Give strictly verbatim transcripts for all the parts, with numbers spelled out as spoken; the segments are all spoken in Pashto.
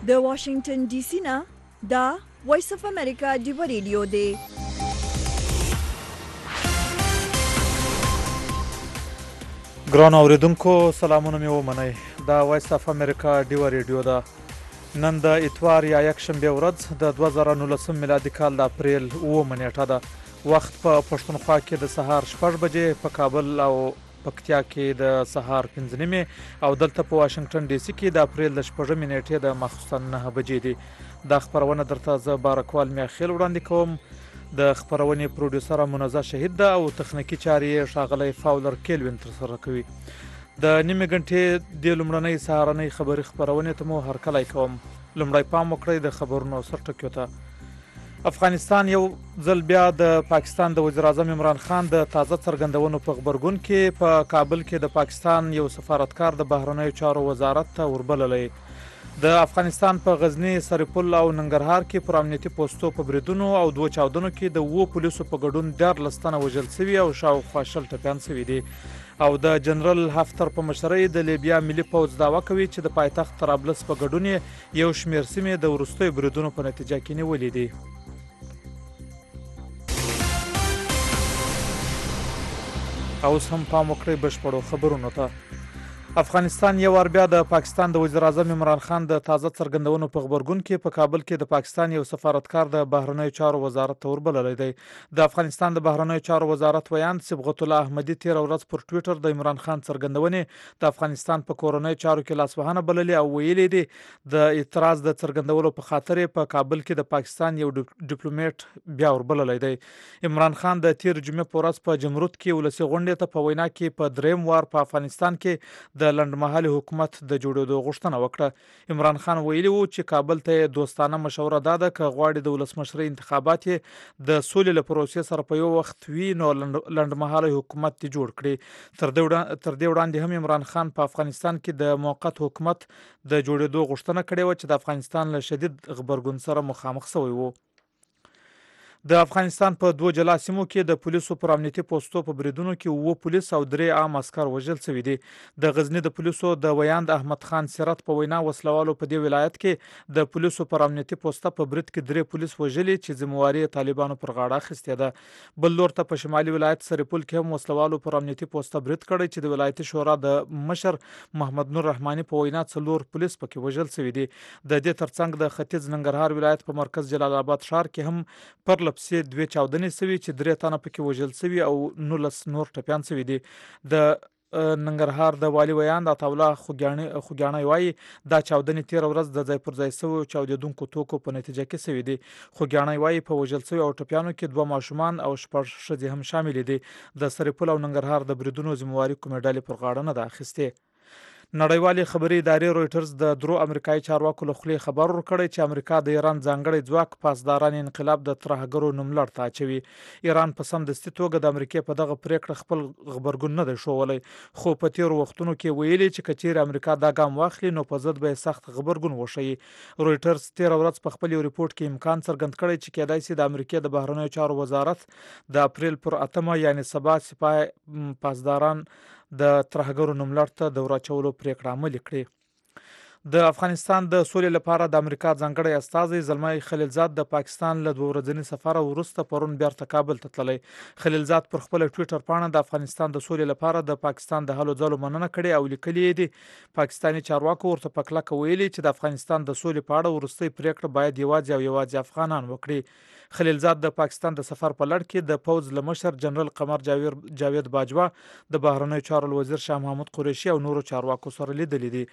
د واشنگټن ډي سي نه دا وایس اف امریکا دی ریډیو دی. ګران اوریدونکو سلامونه مې ومنئ. دا وایس اف امریکا دی ریډیو ده. نن د اتوار یا یک شنبه ورځ د دوه زره نولسم میلادي کال د اپریل اوومه نیټه ده. وخت په پښتونخوا کې د سهار شپږ بجې، په کابل او پکتیا کې د سهار پنځه نیمې او دلته په واشنگټن ډي سي کې د اپریل د شپږمې نیټې د ماخوستن نهه بجې دي. دا خبرونه درته زه بارکوال میاخیل وړاندې کوم. د خبرونې پروډوسر منزه شهید ده او تخنیکی چارې ښاغلی فاولر کیلوین ترسره کوي. د نیمې غنټې د لومړنۍ سهارنۍ خبري خبرونې ته مو هرکلی کوم. لومړی پام وکړئ د خبرونو سرټکیو ته. افغانستان یو ځل بیا د پاکستان د وزیر اعظم عمران خان د تازه څرګندونو په غبرګون کې په کابل کې د پاکستان یو سفارتکار د بهرنیو چارو وزارت ته وربللی. د افغانستان په غزنی، سرپل او ننګرهار کې پر امنیتي پوستو په بریدونو او دوه چاودنو کې د اووه پولیسو په ګډون دیارلس تنه وژل شوي او شاوخوا شل ټپیان شوي دي. او د جنرال هفتر په مشرۍ د لیبیا ملي پوځ دعوا کوي چې د پایتخت طرابلس په ګډون یو شمېر سیمې د وروستیو بریدونو په نتیجه کې نیولې دي. اوس هم پام وکړئ بشپړو خبرونو ته. افغانستان یو وار بیا د پاکستان د وزیر اعظم عمران خان د تازه څرګندونو په غبرګون کې په کابل کې د پاکستان یو سفارتکار د بهرنیو چارو وزارت ته وربللی دی. د افغانستان د بهرنیو چارو وزارت ویان صبغت الله احمدي تېره ورځ پر ټویټر د عمران خان څرګندونې د افغانستان په کورنیو چارو کې لاسوهنه بللې او ویلي دي د اعتراض د څرګندولو په خاطر په کابل کې د پاکستان یو ډیپلوماټ بیا وربللی دی. عمران خان د تېر جمعې په ورځ په جمرود کې ولسي غونډې ته په وینا کې په دریم وار په افغانستان کې د لنډمهالي حکومت د جوړېدو غوښتنه وکړه. عمران خان ویلي وو چې کابل ته دوستانه مشوره دا ده که غواړي د ولسمشرۍ انتخابات یې د سولې له پروسې سره په یو وخت وي نو لنډمهالی حکومت دې جوړ کړي. تر دې وړاندې هم عمران خان په افغانستان کې د موقت حکومت د جوړېدو غوښتنه کړې وه چې د افغانستان له شدید غبرګون سره مخامخ شوی وو. د افغانستان په دوه جلا سیمو کې د پولیسو پر امنیتي پوستو په بریدونو کې اووه پولیس او درې عام عسکر وژل شوي دي. د غزني د پولیسو د ویاند احمد خان سیرت په وینا وسلوالو په دې ولایت کې د پولیسو پر امنیتي پوسته په برید کې درې پولیس وژلي چې ذمہواري طالبانو پر غاړه اخیستې ده. بل لور ته په شمالي ولایت سرپل کې هم وسلوالو پر امنیتي پوسته برید کړی چې د ولایتي شورا د مشر محمد نور رحماني په وینا څلور پولیس پکې وژل شوي دي. د دې ترڅنګ د ختیځ ننګرهار ولایت په مرکز جلال آباد ښار کې هم پر لپسې دوه چاودنې شوي چې درې تنه پکې وژل شوي او نولس نور ټپیان شوي دي. د ننګرهار د والي ویاند عطاالله خوږیاڼی وایي دا چاودنې تېره ورځ د ځای پر ځای شویو چاودېدونکو توکو په نتیجه کې شوي دي. خوږیاڼی وایي په وژل شوي او ټپیانو کې دوه ماشومان او شپږ ښځې هم شاملې دي. د سرپل او ننګرهار د بریدونو ذمہواري کومې ډلې پر غاړه نه ده اخیستې. نړیوالې خبري ادارې رویټرز د درو امریکایي چارواکو له خولې خبر ورکړی چې امریکا د ایران ځانګړی ځواک پاسداران انقلاب د ترهګرو نوملړ ته اچوي. ایران په سمدستي توګه د امریکې په دغه پریکړه خپل غبرګون نه دی ښوولی، خو په تېرو وختونو کې ویلي چې که چیرې امریکا دا ګام واخلي نو په ضد به یې سخت غبرګون وښیي. رویټرز تېره ورځ په خپل یو ریپورټ کې امکان څرګند کړی چې کېدای شي د امریکې د بهرنیو چارو وزارت د اپریل پر اتمه یعنې سبا سپاه پاسداران د ترهګرو نوملړ ته د ور اچولو پریکړه عملي کړي. د افغانستان د سولې لپاره د امریکا ځانګړی استازی زلمی خلیلزاد د پاکستان له دوه ورځني سفر وروسته پرون بیرته کابل ته تللی. خلیلزاد پر خپل ټویټر پاڼه د افغانستان د سولې لپاره د پاکستان د هلو ځلو مننه کړې او لیکلي دي پاکستاني چارواکو ورته په کلکه ویلي چې د افغانستان د سولې په اړه وروستۍ پریکړه باید یوازې او یوازې افغانان وکړي. خلیلزاد د پاکستان د سفر په لړ کې د پوځ له مشر جنرال قمر جاوید باجوا د بهرنیو چارو وزیر شاه محمود قریشي او نورو چارواکو سره لیدلي دي.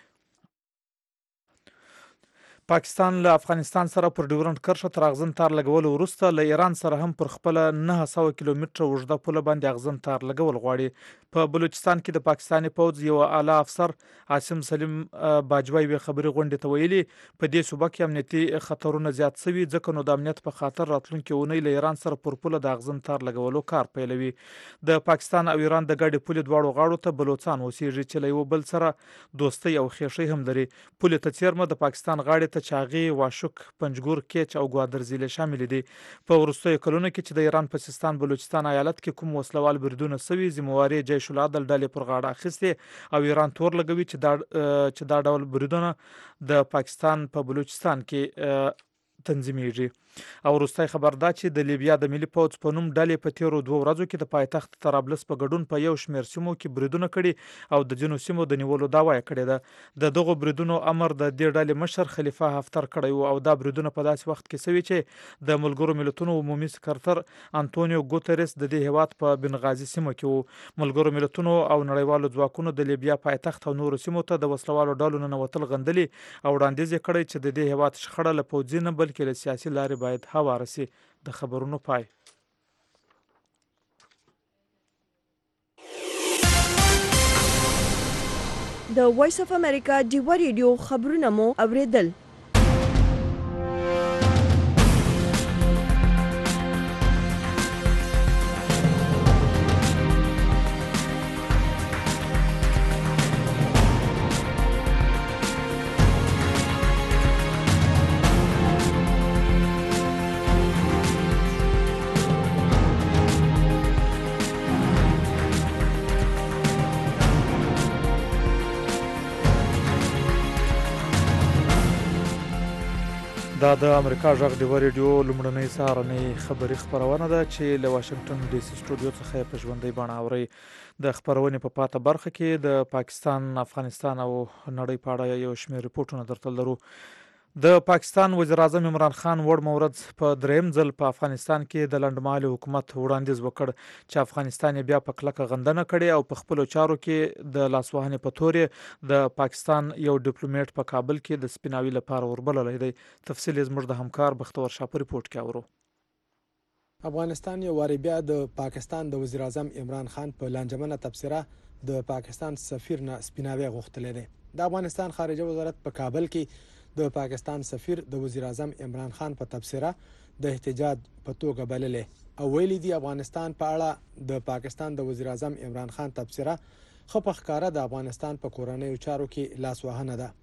پاکستان له افغانستان سره پر ډیورنډ کرښه تر اغزن تار لګولو وروسته له ایران سره هم پر خپله نهه سوه کیلومتره اوږده پوله باندې اغزن تار لګول غواړي. په بلوچستان کې د پاکستاني پوځ یو اعلی افسر عاصم سلیم باجوا یوې خبري غونډې ته ویلي په دې صوبه کې امنیتي خطرونه زیات شوي ځکه نو د امنیت په خاطر راتلونکې اونۍ له ایران سره پر پوله د اغزن تار لګولو کار پیلوي. د پاکستان او ایران د ګډې پولې دواړو غاړو ته بلوچستان اوسېږي چې له یو بل سره دوستۍ او خېښۍ هم لري. پولې ته څیرمه د پاکستان غاړې ته چاغي، واشوک، پنجګور، کیچ او ګوادر ضلع شامل دي. په وروستیو کلونو کې چې د ایران په سیستان بلوچستان ایالت کې کوم وسلوال بریدونه سوي، ذمہواري جیش العدل ډلې پر غاړه اخیستې او ایران تور لګوي چې دا چې دا ډول بریدونه د پاکستان په بلوچستان کې تنظیمېږي. او وروستی خبر دا چې د لیبیا د ملي پوځ په نوم ډلې په تیرو دوه ورځو کې د پایتخت طرابلس په ګډون په یو شمېر سیمو کې بریدونه کړي او د ځینو سیمو د نیولو دعوا یې کړې ده. د دغو بریدونو امر د دې ډلې مشر خلیفه حفتر کړی و او دا بریدونه په داسې وخت کې سوي چې د ملګرو ملتونو عمومي سکرتر انټونیو ګوتریس د دې هیواد په بنغازي سیمه کې و. ملګرو ملتونو او نړیوالو ځواکونو د لیبیا پایتخت او نورو سیمو ته د وسلوالو ډلو ننوتل غندلي او وړاندیز یې کړی چې د دې هیواد شخړه له پوځي نه بلکې له سیاسي لارې باید هواره سي. د خبرونو پای. د وایس اف امریکا ډیوا ریډیو خبرونه مو اوریدل. دا د امریکا غږ ډیوا ریډیو لومړنۍ سهارنۍ خبري خپرونه ده چې له واشنگټن ډي سي سټوډیو څخه په ژوندۍ بڼه اورئ. د خبرونې په پاته برخه کې د پاکستان، افغانستان او نړۍ په اړه یو شمېر ریپورټونه درته لرو. د پاکستان وزیر اعظم عمران خان وړ مورز په دریم ځل په افغانستان کې د لنډمهالي حکومت وړاندیز وکړ چې افغانستان بیا په کلکه غندنه کړې او په خپلو چارو کې د لاسوهنې په تور د پاکستان یو ډیپلوماټ په کابل کې د سپیناوي لپاره وربللی دی. تفصیل یې زموږ د همکار بختور شاه په ریپورټ کې اورو. افغانستان یو واری بیا د پاکستان د وزیر اعظم عمران خان په لانجمنه تبصره د پاکستان سفیر نه سپیناوي غوښتلی دی. د افغانستان خارجه وزارت په کابل کې د پاکستان سفیر د وزیر اعظم عمران خان په تبصره د احتجاج په توګه بللې او ویلي دی افغانستان په اړه د پاکستان د وزیر اعظم عمران خان تبصره خو په ښکاره د افغانستان په کورنیو چارو کې لاسوهنه ده.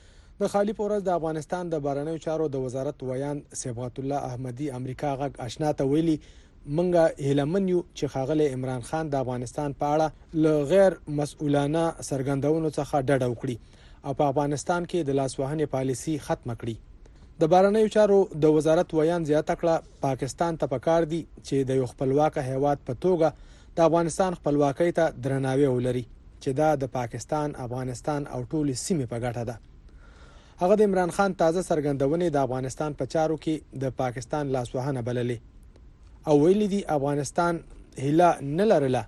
د خالی پورز د افغانستان د بهرنیو چارو د وزارت ویان صبغت الله احمدي امریکا غږ آشنا ته ویلي منګه هیلمن یو چې ښاغلی عمران خان د افغانستان په اړه له غیر مسؤلانه څرګندونو څخه ډډه وکړي او په افغانستان کې د لاسوهنې پالیسي ختم کړي. د بهرنیو چارو د وزارت ویان زیاته کړه پاکستان ته پکار دي چې د یو خپلواک هیواد په توګه د افغانستان خپلواکۍ ته درناوی ولري چې دا د پاکستان، افغانستان او ټول سیمې په ګټه ده. هغه د عمران خان تازه څرګندونې د افغانستان په چارو کې د پاکستان لاسوهنه بللې او ویلي دي افغانستان هیله نه لرله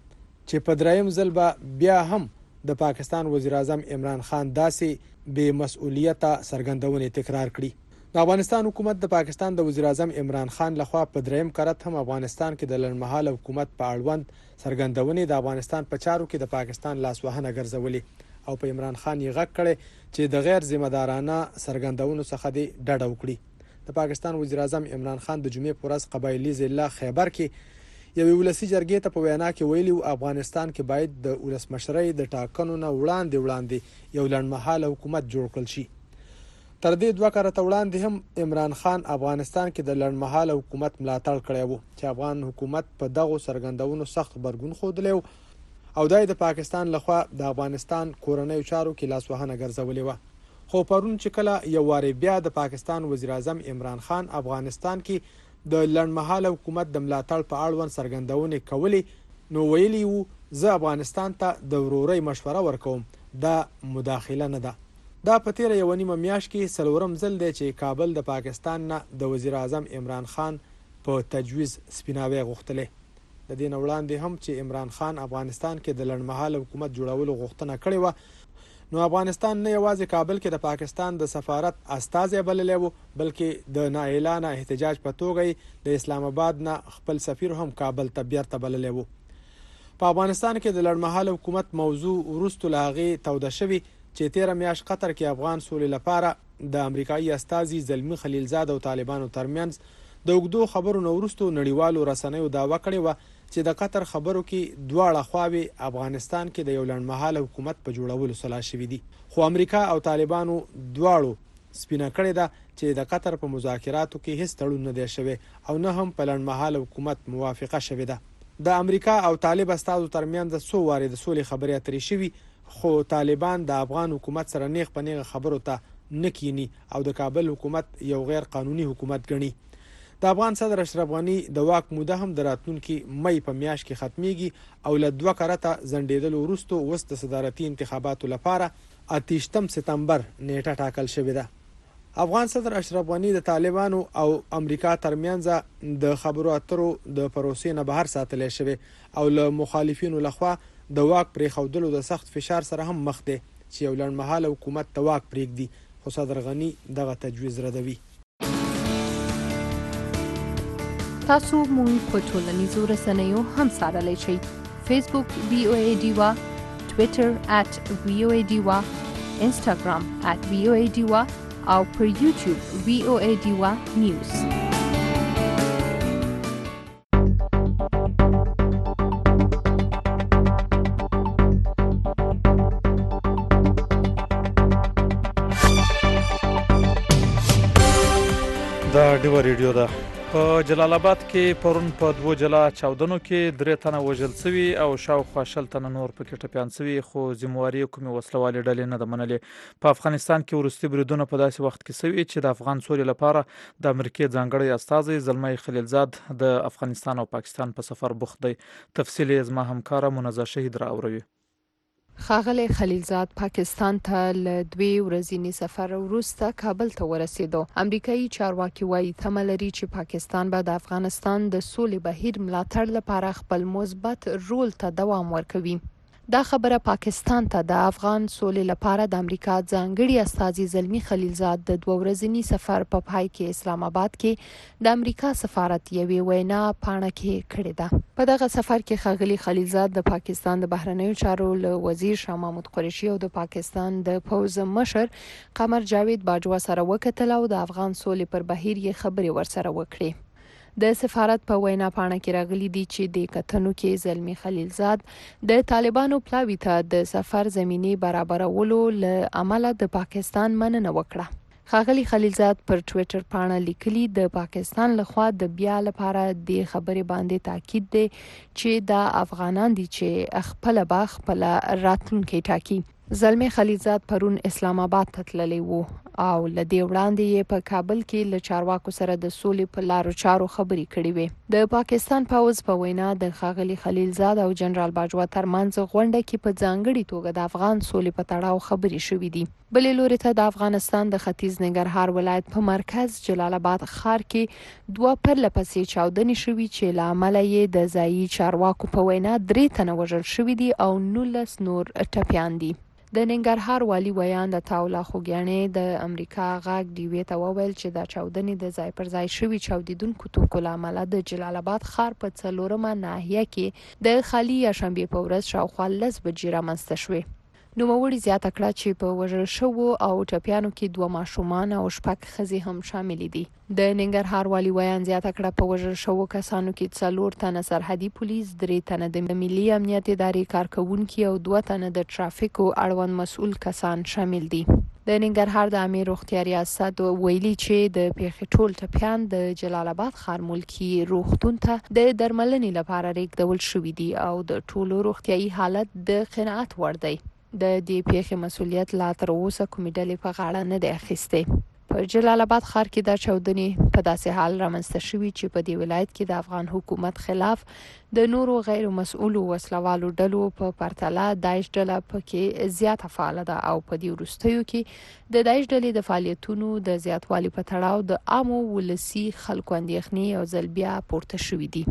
چې په دریم ځل به بیا هم د پاکستان وزیر اعظم عمران خان داسې بے مسؤلیته څرګندونې تکرار کړي. د افغانستان حکومت د پاکستان د وزیر اعظم عمران خان لخوا په دریم کرت هم افغانستان کې د لنډمهاله حکومت په اړوند څرګندونې د افغانستان په چارو کې د پاکستان لاسوهنه ګرځولې او په عمران خان یې غږ کړی چې د غیر ذمہ دارانه څرګندونو څخه دې ډډه وکړي. د پاکستان وزیر اعظم عمران خان د جمعې په ورځ قبایلي ضلع خیبر کې یوې ولسي جرګې ته په وینا کې ویلي افغانستان کې باید د ولسمشرۍ د ټاکنو نه وړاندې وړاندې یو لنډمهاله حکومت جوړ کړل شي. تر دې دوه کارته وړاندې هم عمران خان افغانستان کې د لنډمهاله حکومت ملاتړ کړی و چې افغان حکومت په دغو څرګندونو سخت غبرګون ښودلی و او دا د پاکستان لخوا د افغانستان کورنیو چارو کې لاسوهنه ګرځولې وه. خو پرون چې کله یو واری بیا د پاکستان وزیر اعظم عمران خان افغانستان کې د لنډمهاله حکومت د ملاتړ په اړوند څرګندونې کولې نو ویلي وو زه افغانستان ته د ورورۍ مشوره ورکوم، دا مداخله نه ده. دا په تیره یوه نیمه میاشت کې څلورم ځل دی چې کابل د پاکستان نه د وزیر اعظم عمران خان په تجویز سپیناوی غوښتلی. د دې نه وړاندې هم چې عمران خان افغانستان کې د لنډمهاله حکومت جوړولو غوښتنه کړې وه نو افغانستان نه یوازې کابل کې د پاکستان د سفارت استازی بللی و بلکې د نااعلانه احتجاج په توګه د اسلام آباد نه خپل سفیر هم کابل ته بیرته بللی و. په افغانستان کې د لنډمهاله حکومت موضوع وروسته له هغې توده شوې چې تیره میاشت قطر کې افغان سولې لپاره د امریکایي استازي زلمي خلیلزاد او طالبانو ترمنځ د اوږدو خبرو نه وروسته نړیوالو رسنیو دعوه کړې وه چې د قطر خبرو کې دواړه خواوې افغانستان کې د یو لنډمهاله حکومت په جوړولو سلا شوي دي. خو امریکا او طالبانو دواړو سپینه کړې ده چې د قطر په مذاکراتو کې هیڅ تړون نه دی شوی او نه هم په لنډمهاله حکومت موافقه شوې ده. د امریکا او طالب استازو ترمنځ څو وارې د سولې خبرې اترې شوي، خو طالبان د افغان حکومت سره نیغ په نیغه خبرو ته نه کینی او د کابل حکومت یو غیر قانوني حکومت ګڼي. د افغان صدر اشرف غنی د واک موده هم د راتلونکي مئی په میاشت کې ختمیږي او له دوه کرته ځنډېدلو وروسته اوس د صدارتي انتخاباتو لپاره اتهشتم سپتمبر نیټه ټاکل شوې ده. افغان صدر اشرف غنی د طالبانو او امریکا ترمنځ د خبرو اترو د پروسې نه بهر ساتل شوی او له مخالفینو لخوا د واک پرې خودلو د سخت فشار سره هم مخ دی چې یو لنډمهاله حکومت ته واک پرېږدي، خو صدر غنی دغه تجویز ردوي. تاسو مونږ په ټولنیزو رسنیو هم څارلی شئ. فیسبوک وی او ای ډیوا، ټویټر ات وی او ای ډیوا، انسټاګرام ات وی او ای ډیوا او پر یوټیوب وی او ای ډیوا نیوز. دا ډیوا ریډیو ده. په جلال آباد کې پرون په دوه جلا چاودنو کې درې تنه وژل شوي او شاوخوا شل تنه نور پکې ټپیان شوي، خو ذمهواري کومې وسلوالې ډلې نه ده منلې. په افغانستان کې وروستي بریدونه په داسې وخت کې شوي چې د افغان سولې لپاره د امریکې ځانګړی استازی زلمی خلیلزاد د افغانستان او پاکستان په سفر بوخت دی. تفصیل یې زما همکاره منزه شهید راوروي. ښاغلی خلیلزاد پاکستان ته له دوی ورځني سفر وروسته کابل ته ورسېدو. امریکایي چارواکي وایي تمه لري چې پاکستان به د افغانستان د سولې بهیر ملاتړ لپاره خپل مثبت رول ته دوام ورکوي. دا خبره پاکستان ته د افغان سولې لپاره د امریکا ځانګړي استازي زلمی خلیلزاد د دوه ورځني سفر په پای کې اسلام آباد کې د امریکا سفارت یوې وینا پاڼه کې کړې ده. په دغه سفر کې ښاغلي خلیلزاد د پاکستان د بهرنیو چارو له وزیر شاه محمود قریشي او د پاکستان د پوځ مشر قمر جاوید باجوا سره وکتل او د افغان سولې پر بهیر یې خبرې ورسره وکړې. د سفارت په وینا پاڼه کې راغلي دي چې د کتنو کې زلمی خلیلزاد د طالبانو پلاوي ته د سفر زمینې برابرولو له امله د پاکستان مننه وکړه. ښاغلي خلیلزاد پر ټویټر پاڼه لیکلي د پاکستان لخوا د بیا لپاره د خبرې باندې تاکید دی چې دا افغانان دي چې خپل به خپل راتلونکي ټاکي. زلمی خلیلزاد پرون اسلام آباد ته تللی وو او له دې وړاندې یې په کابل کې له چارواکو سره د سولې په لارو چارو خبرې کړې وې. د پاکستان پوځ په وینا د ښاغلي خلیلزاد او جنرال باجوا ترمنځ غونډه کې په ځانګړي توګه د افغان سولې په تړاو خبرې شوې دي. بلې لوري ته د افغانستان د ختیځ ننګرهار ولایت په مرکز جلال آباد ښار کې دوه پرله پسې چاودنې شوي چې له امله یې د ځایي چارواکو په وینا درې تنه وژل شوي دي او نولس نور ټپیان دي. د ننګرهار والي ویان د تاولا خوګیانې د امریکا غاګ ډیوی ته وویل چې دا چاودنې د ځای پر ځای شوي چاودیدونکو توکو له امله د جلال آباد ښار په څلورمه ناحیه کې د خالي یاشنبې په ورځ شاوخوا لس بجې رامنځته شوې. نوموړي زیاته کړه چې په وژل شوو او ټپیانو کې دوه ماشومان او شپږ ښځې هم شامل دي. د ننګرهار والي ویان زیاته کړه په وژل شوو کسانو کې څلور تنه سرحدي پولیس، درې تنه د ملي امنیت ادارې کارکوونکي او دوه تنه د ټرافیکو اړوند مسؤل کسان شامل دي. د ننګرهار د عامې روغتیا ریاست ویلي چې د پیښې ټول ټپیان د جلال آباد ښار ملکي روغتون ته د درملنې لپاره ریږدول شوي دي او د ټولو روغتیايي حالت د قناعت وړ دی. د دې پیښې مسؤلیت لا تر اوسه کومې ډلې په غاړه نه دی اخیستی. په جلال آباد ښار کې دا چاودنې په داسې حال رامنځته شوي چې په دې ولایت کې د افغان حکومت خلاف د نورو غیر مسؤلو وسلوالو ډلو په پرتله داعش ډله پکې زیاته فعاله ده او په دې وروستیو کې د داعش ډلې د فعالیتونو د زیاتوالي په تړاو د عامو ولسي خلکو اندېښنې یو ځل بیا پورته شوي دي.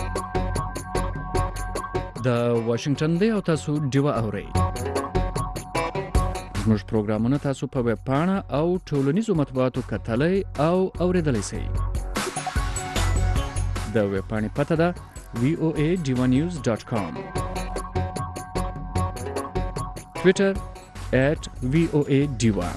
د واشنگټن دی او تاسو ډیوا اورئ. زموږ پروګرامونه تاسو په ویب پاڼه او ټولنیزو مطبوعاتو کتلای او اوریدلای شئ. د ویب پاڼې پته ده وی او ای ډیوا نیوز ډاټ کام. ټویټر ات وی او ای ډیوا.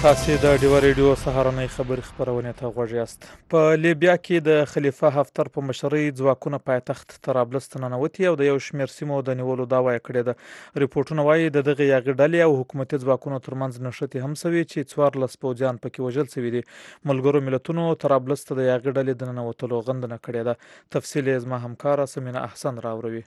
تاسو د ډیوا ریډیو سهارنۍ خبری خبرونه ته غوږ یاست. په لیبیا کې د خلیفہ حفتر په مشرۍ ځواکونه پایتخت طرابلس ته ننوتي او د یو شمېر سیمو د نیولو دعوا یې کړې ده. ریپورتونه وایي د دغه یاغي ډلې او حکومتي ځواکونو ترمنځ نښتې هم سوي چې څوارلس پوځیان پکې وژل سوي دي. ملګرو ملتونو طرابلس ته د یاغي ډلې د ننوتلو غندنه کړې ده. تفصیل یې زما همکاره سمینه احسن راوړي.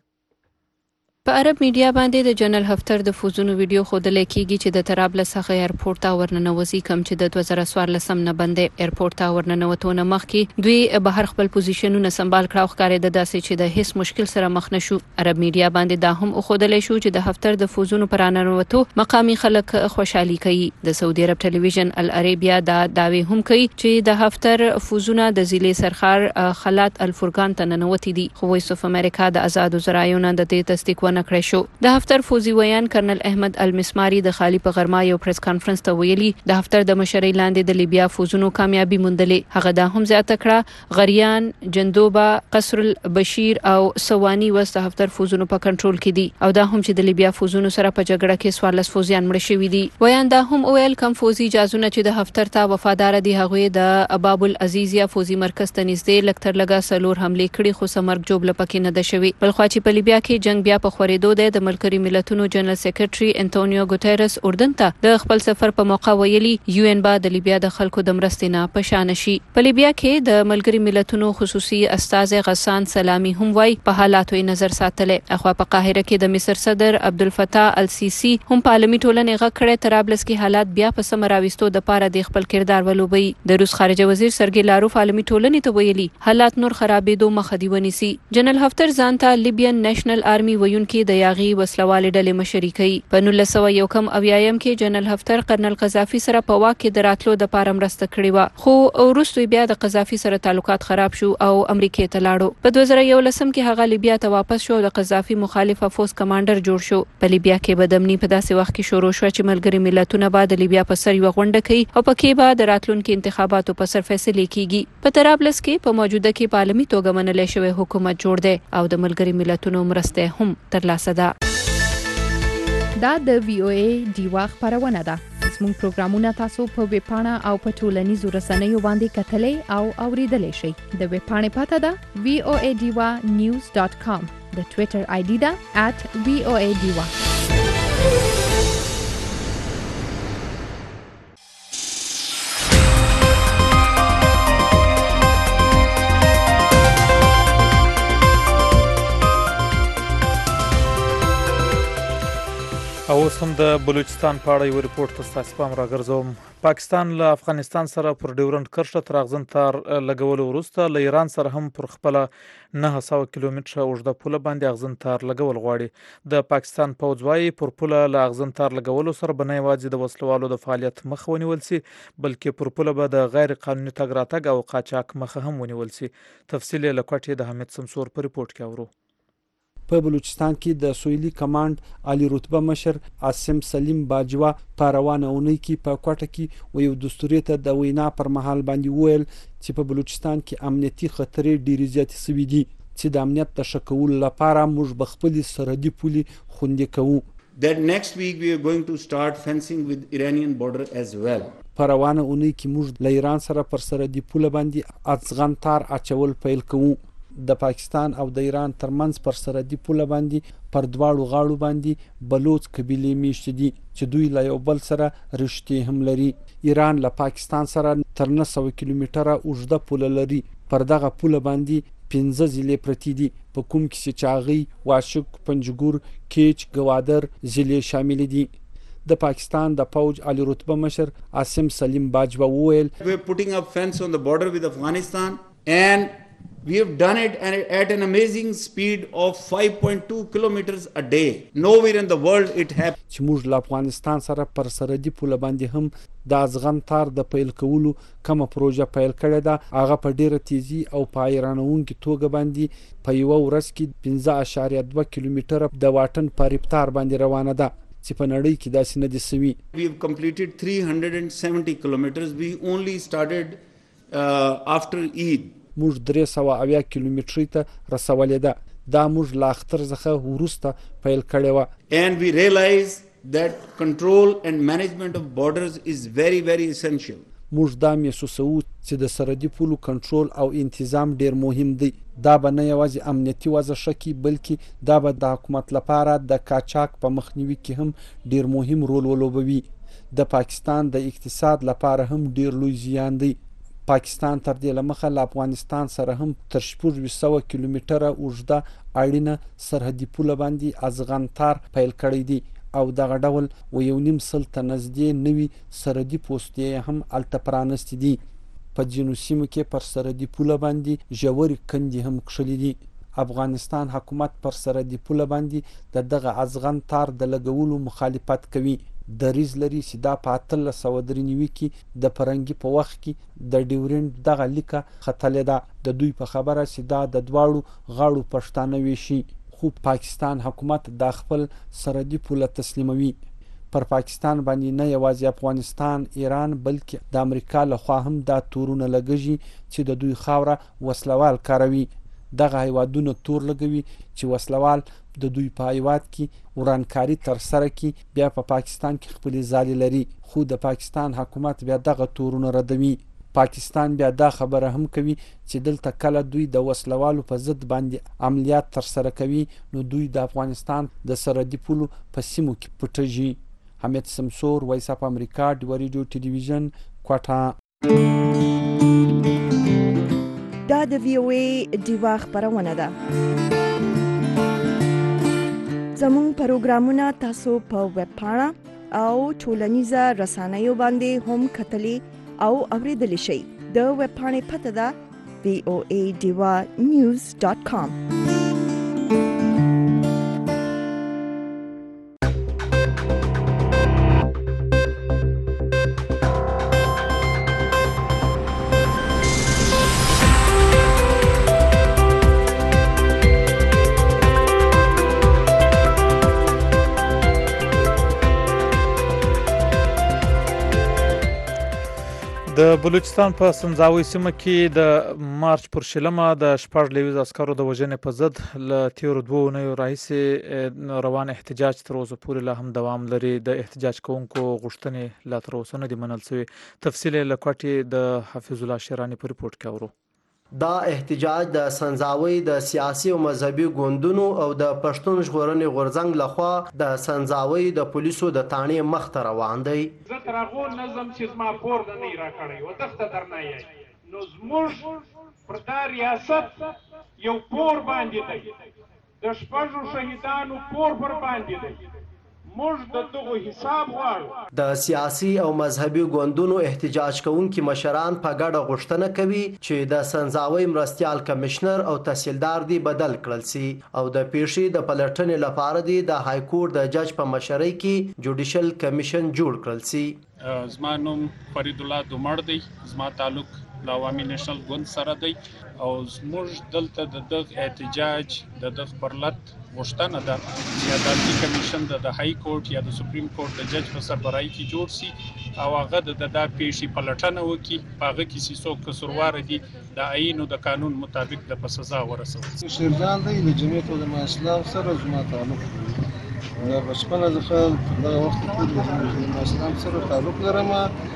په عرب میډیا باندې د جنرال حفتر د فوزونو ویډیو ښودل کیږي چې د طرابلس څخه ایرپورټ ته ورننوځي، کم چې د دوه زره څوارلس نه باندې ایرپورټ ته ورننوتونه مخکې دوی بهر خپل پوزیشنونه سمبال کړه او ښکارېده داسې چې د هیڅ مشکل سره مخ نشو. عرب میډیا باندې دا هم ښودل شو چې د حفتر د فوزونو پر راننوتو مقامي خلک خوشحالي کوي. د سعودي عرب ټلویزیون العربیه دا داوی هم کوي چې د حفتر فوزونه د ضلع سرخار خلات الفرقان ته ننوتي دي، خو وایس اف امریکا د آزاد زرایونه د دې تصدیق نکړی شو. د حفتر فوزي ویان کرنل احمد المسماری د خالی په غرما یو پریس کانفرنس ته ویلي د حفتر د مشرۍ لاندې د لیبیا فوزونو کامیابی موندلې. هغه دا هم زیاته کړه غریان، جندوبا، قصر البشیر او سوانی وست د حفتر فوزونو په کنټرول کې دي او دا هم چې د لیبیا فوزونو سره په جګړه کې څوارلس فوزیان مړه شوي دي. ویان دا هم ویل کم فوزي جازونه چې د حفتر ته وفادار دي هغه د باب العزیزیا فوزي مرکز ته نږدې لکتر لګا سلور حمله کړي، خو سمرګ جوړ لپکې نه ده شوی. بل خو چې په لیبیا کې جنگ بیا په خورېدو د ملګري ملتونو جنرال سیکریټري انټونیو ګوتيرس اردن ته د خپل سفر په موقع ویلي یو ان با د لیبیا د خلکو د مرستې نه پشان شي. په لیبیا کې د ملګري ملتونو خصوصي استاذ غسان سلامي هم وای په حالاتو نظر ساتلې. اخوا په قاهره کې د مصر صدر عبدالفتاح السیسی هم په عالمي ټولنې غږ کړی طرابلس کې حالات بیا په سم راوستو د پاره د خپل کردار ولوبي. د روس خارجه وزیر سرګي لاروف عالمي ټولنې ته ویلي حالات نور خرابېدو مخه دی ونیسي. جنرال حفتر ځان ته لیبیان نېشنل آرمي ویونکي د یاغي وسلوال ډلې مشري کوي. په نولس سوه یو کم اویایم کې جنرال حفتر کرنل قذافي سره په واک کې د راتلو د پاره مرسته کړې و، خو وروسته بیا د قذافي سره تعلقات خراب شو او امریکا ته لاړو. په دوه زره یولسم کې هغه لیبیا ته واپس شو او د قذافي مخالف فوز کمانډر جوړ شو. په لیبیا کې بدامني په داسې وخت کې شروع شو چې ملګري ملتونه بعد د لیبیا په سر یو غونډه کوي او پکې بعد د راتلونکو انتخاباتو په سر فیصله کیږي. په طرابلس کې په موجوده کې په عالمي توګه منل شوی حکومت جوړ دی او د ملګري ملتونو مرسته هم ترلاسه ده. دا د وی او ای ډیوا خبرونه ده. زموږ پروګرامونه تاسو په ویب پاڼه او په ټولنیزو رسنیو باندې کتلې او اوریدلای شئ. د ویب پاڼې پته ده وی او ای ډیوا نیوز ډاټ کام. د ټوئیټر آی ډي ده ات وی او ای ډیوا. او اوس هم د بلوچستان په اړه یو ریپورت ته ستاسو پام راګرځوم. پاکستان له افغانستان سره پر ډیورنډ کرښه تر اغزن تار لګولو وروسته له ایران سره هم پر خپل نه سوه کیلومتره اوږده پوله باندې اغزن تار لګول غواړي. د پاکستان پوځ وايي پر پوله له اغزن تار لګولو سره به نه یوازې د وسلوالو د فعالیت مخ ونیول سي، بلکې پر پوله به د غیر قانوني تګ راتګ او قاچاق مخه هم ونیول سي. تفصیل یې له کوټې د حمید سمسور په ریپورت کې اورو. په بلوچستان کې د سویلي کمانډ عالی رتبه مشر عاصم سلیم باجوا په روانه اونۍ کې په کوټه کې و یو دستوري ته د وینا پر مهال باندې ویل چې په بلوچستان کې امنیتي خطرې ډېرې زیاتې سوي دي چې د امنیت د ښه کولو لپاره موږ به خپلې سرحدي پولې خوندي کوو. That next week we are going to start fencing with Iranian border as well. په روانه اونۍ کې موږ له ایران سره پر سرحدي پوله باندې ازغن تار اچول پیل کوو. د پاکستان او د ایران ترمنځ پر سرحدي پوله باندې پر دواړو غاړو باندې بلوچ قبیلې میشت دي چې دوی له یو بل سره رشتې هم لري. ایران له پاکستان سره تر نه سوه کیلومتره اوږده پوله لري. پر دغه پوله باندې پنځه ضلعې پرتې دي په کوم کې چې چاغۍ، واشک، پنجګور، کیچ، ګوادر ضلعې شامل دي. د پاکستان د پوج عالی رتبه مشر عاصم سلیم باجوا وویل We are putting up fence on the border with Afghanistan and we have done it at an amazing speed of five point two kilometers a day. Nowhere in the world it happened. چې موږ له افغانستان سره پر سرحدي پوله باندې هم د ازغن تار د پیل کولو کومه پروژه پیل کړې ده، هغه په ډیره تیزی او په حیرانونکې توګه باندې په یوه ورځ کې پنځه اعشاریه دوه کیلومتره د واټن په رفتار باندې روانه ده چې په نړۍ کې داسې نه دي سوي. We have completed three hundred seventy kilometers. We only started uh, after Eid. موږ درې سوه اویا کیلومترۍ ته رسولې ده. دا موږ له اختر څخه وروسته پیل کړې وه. And we realized that control and management of borders is very, very essential. موږ دا محسوسوو چې د سرحدي پولو کنټرول او انتظام ډیر مهم دی. دا به نه یوازې امنیتي وضع ښه کړي بلکې دا به د حکومت لپاره د قاچاق په مخنیوي کې هم ډیر مهم رول ولوبوي. د پاکستان د اقتصاد لپاره هم ډیر لوی زیان دی. پاکستان تر دې لمخه له افغانستان سره هم تر شپږ سوه کیلومتره اوږده اړینه سرحدي پوله باندې ازغنتار پیل کړی دی او دغه ډول و یو نیم سل ته نږدې نوي سرحدي پوستې هم هلته پرانستې دي. په ځینو سیمو کې پر سرحدي پوله باندې ژورې کندې هم کښلي دي. افغانستان حکومت پر سرحدي پوله باندې د دغه ازغنتار د لګولو مخالفت کوي. دریځ لري چې دا په اتلس سوه درې نوي کې د فرنګي په وخت کې د ډیورنډ دغه لیکه ختلې ده. د دوی په خبره چې دا د دواړو غاړو پښتانه ویشي، خو پاکستان حکومت دا خپل سرحدي پوله تسلیموي. پر پاکستان باندې نه یوازې افغانستان، ایران بلکې د امریکا لخوا هم دا تورونه لګږي چې د دوی خاوره وسلوال کاروي. دغه هیوادونه تور لګوي چې وسلوال د دوی په هیواد کې ورانکاري تر سره کړي، بیا په پا پاکستان کې خپلې ځالې لري، خو د پاکستان حکومت بیا دغه تورونه ردوي. پاکستان بیا دا خبره هم کوي چې دلته کله دوی د وسلوالو په ضد باندې عملیات تر سره کوي نو دوی د افغانستان د سرحدي پولو په سیمو کې پټږي. حمید سمسور، وایس اف امریکا، ډیوه ریډیو ټلویزیون، کوټه. دا د وی او ای ډیوه خبرونه ده. زموږ پروګرامونه تاسو په ویب پاڼه او ټولنیزه رسنیو باندې هم کتلی او اوریدلی شئ. د ویب پاڼې پته ده وی او ای ډیوه نیوز ډاټ کام. د بلوچستان په سنځاوي سیمه کې د مارچ پر شلمه د شپږ لویز عسکرو د وژنې په ضد له تیرو دوه اونیو راهیسې روان احتجاج تر اوسه پورې لا هم دوام لري. د احتجاج کوونکو غوښتنې لا تر اوسه نه دي منل شوې. تفصیل یې له کوټې د حفیظ الله شیراني په ریپورت کې اورو. دا احتجاج د سنځاوي د سیاسي او مذهبي ګوندونو او د پښتون ژغورنې غورځنګ لخوا د سنځاوي د پولیسو د تانې مخ ته روان دی. زه تر هغو نظم چې زما پور د نه را کړی و دغه درنه یې نو زموږ پر دا ریاست یو پور باندې دی، د شپږو شهیدانو پور پر باندې دی. موږ د دغه حساب غواړو. د سیاسي او مذهبي ګوندونو احتجاج کوونکي مشران په ګډه غوښتنه کوي چې د سنځاوي مرستیال کمشنر او تحصیلدار دی بدل کړل سي او د پیښې د پلټنې لپاره دی د های کورټ د جج په مشرۍ کې جوډیشل کمیشن جوړ کړل سي. زما نوم فرید الله دومړ دی، زما تعلق له عوامي نېشنل ګوند سره دی او زموږ دلته د دغه احتجاج د دغه پرلط غوښتنه ده چې عدالتي کمیشن د های کورټ یا د سپریم کورټ د جج په سربراهي کې جوړ سي او هغه د دا پیښې پلټنه وکړي، په هغه کې چې څوک قصوروار دي د آیین او د قانون مطابق د په سزا ورسوي. شیرجان دی د جمعیت علماء اسلام سره زما تعلق دی. دا بچپنه څخه دغه وخت کې د جمعیت علماء اسلام سره تعلق لرم.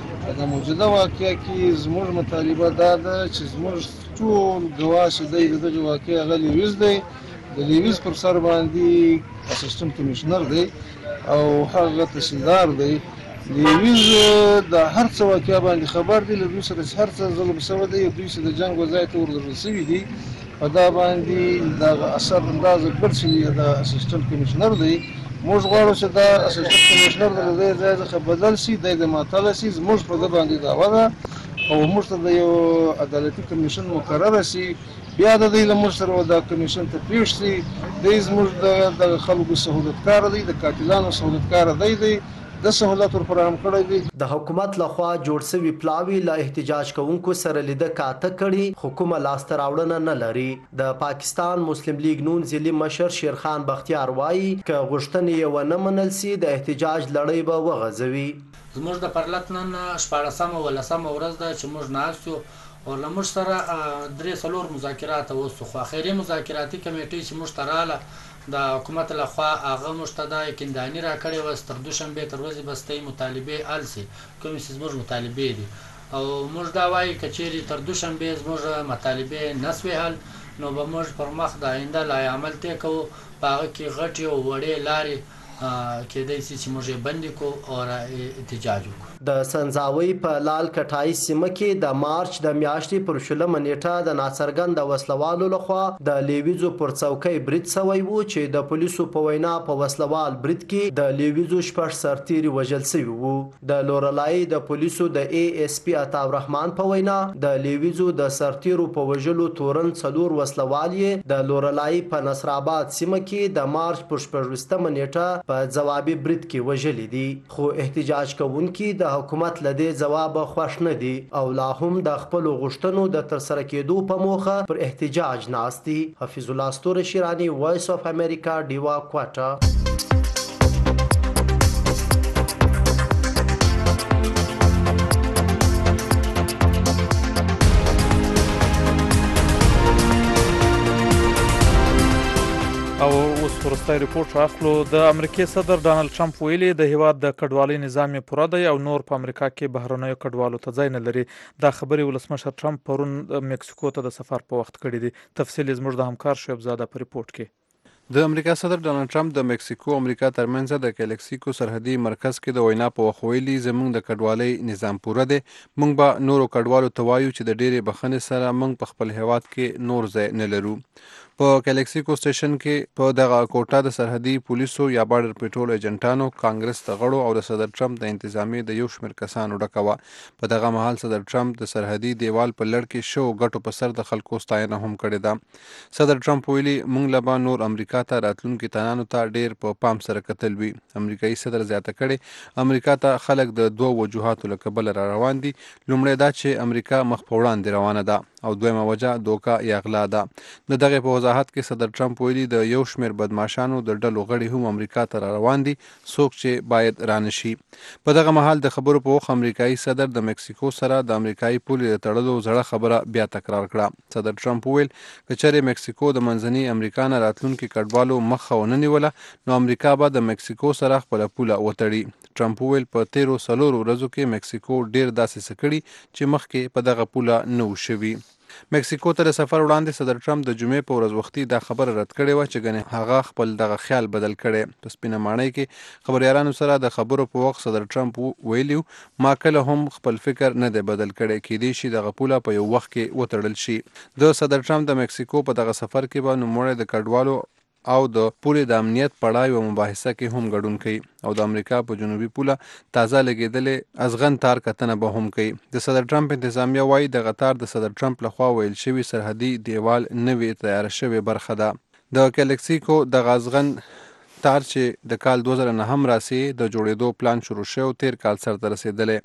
د موجوده واقعه کې زموږ مطالبه دا ده چې زموږ ټول ګواښ دی د دغه واقعه هغه لیویز دی. د لیویز پر سر باندې اسسټنټ کمیشنر دی او هغه تحصیلدار دی. لیویز د هر څه واقعه باندې خبر دی، له دوی سره هر څه ظلم شوی دی، دوی سره د جنګ وضعیت ورلرل شوي دي. په دا باندې د اثر اندازه ګډ شوي د اسسټنټ کمیشنر دی. موږ غواړو چې دا اسسټنټ کمیشنر د دې ځای څخه بدل شي، د معطل شي. زموږ په ده باندې دعوه ده او موږ ته د یو عدالتي کمیشن مقرره شي، بیا د دوی له موږ سره دا کمیشن ته پېښ شي. دی زموږ د خلکو سهولتکار دی، د قاتلانو سهولتکار دی دی د سہولت ور فراهم کړی دی. د حکومت لخوا جوړ شوی پلاوی له احتجاج کوونکو سره لیده کاته کړي، حکومت لاسته راوړنه نه لري. د پاکستان مسلم لیگ نون ضلعي مشر شیرخان بختیار وایي که غوښتنې یې ونه منل سي د احتجاج لړۍ به وغځوي. زموږ د پرلط نن شپاړسمه ولسمه ورځ ده چې موږ ناست یو او له موږ سره درې څلور مذاکرات وشو، خو اخري مذاکراتي کمیټې چې موږ ته راغله د حکومت لخوا هغه مشتدا یقینداني راکړې وه تر دوشنبې تر ورځې بستۍ مطالبې حل سي کومې چې زموږ مطالبې دي او موږ دا وایو که چیرې تر دوشنبې زموږ مطالبې نه سوې حل نو به موږ پر مخ د آینده لایحه عمل طی کوو په هغه کې غټې او وړې لارې کېدای شي چې موږ یې بندې کړو او احتجاج وکړو. د سنځاوۍ په لال کټای سیمه کې د مارچ د میاشتې پر شلمه نیټه د ناڅرګنده وسلوالو لخوا د لیویزو پر څوکۍ برید سوی و چې د پولیسو په وینا په وسلوال برید کې د لیویزو شپږ سرتیري وژل سوي وو. د لورلای د پولیسو د ای اس پی عطا الرحمن په وینا د لیویزو د سرتیرو په وژلو تورن څلور وسلوال یې د لورلای په نصر آباد سیمه کې د مارچ پر شپږویشتمه نیټه په ځوابي برید کې وژلي دي، خو احتجاج کوونکي د حکومت له دې ځوابه خوښ نه دي او لا هم د خپلو غوښتنو د ترسره کېدو په موخه پر احتجاج ناست دي. حفیظ الله ستوره شیراني، وایس اف امریکا، ډیوا کوټه. او اوس وروستی رپورټ راخلو. د امریکې صدر ډانلډ ټرمپ ویلي د هیواد د کډوالۍ نظام یې پوره دی او نور په امریکا کې بهرنیو کډوالو ته ځای نه لري. دا خبرې ولسمشر ټرمپ پرون مکسیکو ته د سفر په وخت کړي دي. تفصیل زموږ د همکار شعیب زاده په رپورټ کې. د امریکا صدر ډانلډ ټرمپ د مکسیکو امریکا ترمنځ د کلکسیکو سرحدي مرکز کې د وینا په وخت ویلي زموږ د کډوالۍ نظام پوره دی، موږ به نورو کډوالو ته وایو چې د ډېرې بخښنې سره موږ په خپل هیواد کې نور ځای نه لرو. په کلکسیکو سټیشن کې په دغه کوټه د سرحدي پولیسو یا بارډر پیټرول ایجنټانو، کانګرس د غړو او د صدر ټرمپ د انتظامیې د یو شمېر کسانو ډکه وه. په دغه مهال صدر ټرمپ د سرحدي دیوال په لړ کې شوو ګټو په سر د خلکو ستاینه هم کړې ده. صدر ټرمپ ویلي موږ له به نور امریکا ته راتلونکي تنانو ته ډېر په پام سره کتل وي. امریکایي صدر زیاته کړې امریکا ته خلک د دوه وجوهاتو له کبله را روان دي. لومړی دا چې امریکا مخ په وړاندې روانه ده او دویمه وجه دوکه یا غلا ده. د دغې په وضاحت کې صدر ټرمپ ویلي د یو شمېر بدماشانو د ډلو غړي هم امریکا ته را روان دي، څوک چې باید رانشي. په دغه مهال د خبرو په وخت امریکایي صدر د مکسیکو سره د امریکایي پولې د تړلو زړه خبره بیا تکرار کړه. صدر ټرمپ وویل که چېرې مکسیکو د منځني امریکا نه راتلونکي کډوالو مخه ونه نیوله نو امریکا به د مکسیکو سره خپله پوله وتړي. ټرمپ وویل په تیرو څلورو ورځو کې مکسیکو ډېر داسې څه کړي چې مخکې په دغه پوله نه و شوي. مکسیکو ته د سفر وړاندې صدر ټرمپ د جمعې په ورځ وختي دا خبره رد کړې وه چې ګنې هغه خپل دغه خیال بدل کړی. په سپینه ماڼۍ کې خبریالانو سره د خبرو په وخت صدر ټرمپ ویلي ما کله هم خپل فکر نه دی بدل کړی، کیدای شي دغه پوله په یو وخت کې وتړل شي. د صدر ټرمپ د مکسیکو په دغه سفر کې به نوموړی د کډوالو او د پولې د امنیت په اړه یوه مباحثه کې هم ګډون کوي او د امریکا په جنوبي پوله تازه لګېدلې ازغن تار کتنه به هم کوي. د صدر ټرمپ انتظامیه وایي دغه تار د صدر ټرمپ لخوا ویل شوي سرحدي دیوال نوې تیاره شوې برخه ده. د کلکسیکو دغه ازغن تار چې د کال دوه زره نهم راسي د جوړېدو پلان شروع شوی تیر کال سرته رسېدلی.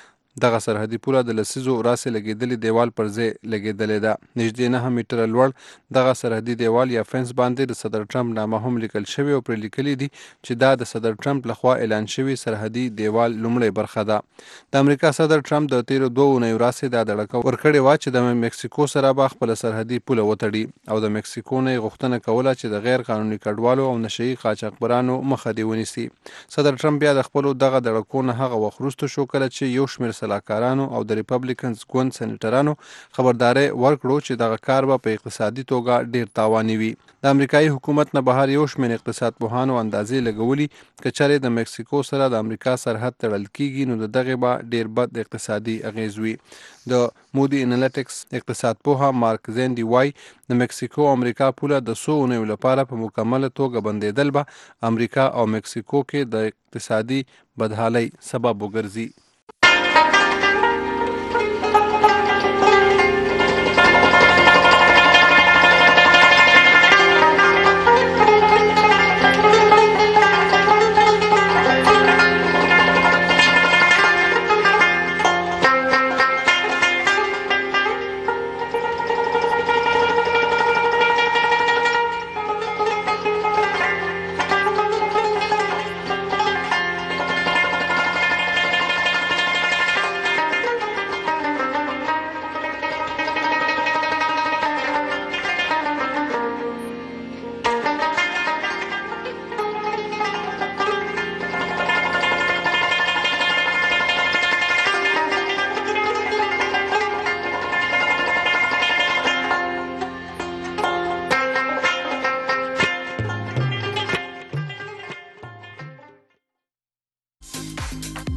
دغه سرحدي پوله د لسیزو راسې لګېدلې دیوال پر ځای لګېدلې ده. نږدې نهه میټره لوړ دغه سرحدي دیوال یا فنس باندې د صدر ټرمپ نامه هم لیکل شوې او پرې لیکلي دي چې دا د صدر ټرمپ لخوا اعلان شوي سرحدي دیوال لومړۍ برخه ده. د امریکا صدر ټرمپ د تیرو دوه اونیو راسې دا دړکه ورکړې وه چې د مکسیکو سره به خپله سرحدي پوله وتړي او د مکسیکو نه یې غوښتنه کوله چې د غیر قانوني کډوالو او نشه یي قاچاقبرانو مخه دې ونیسي. صدر ټرمپ بیا د خپلو دغه دړکو نه هغه وخت وروسته شو کله چې یو شمېر سلاکارانو او د ریپبلیکنز ګوند سینیټرانو خبرداری ورکړو چې دغه کار به په اقتصادي توګه ډیر تاواني وي. د امریکایي حکومت نه بهر یو شمېر اقتصاد پوهانو اندازې لګولي که چېرې د مکسیکو سره د امریکا سرحد تړل کیږي نو د دغې به ډیر بد اقتصادي اغیز وي. د مودي انالیټکس اقتصاد پوها مارک زیندي وای د مکسیکو امریکا پوله د څو اونیو لپاره په مکمله توګه بندېدل به امریکا او مکسیکو کې د اقتصادي بدحالۍ سبب وګرځي.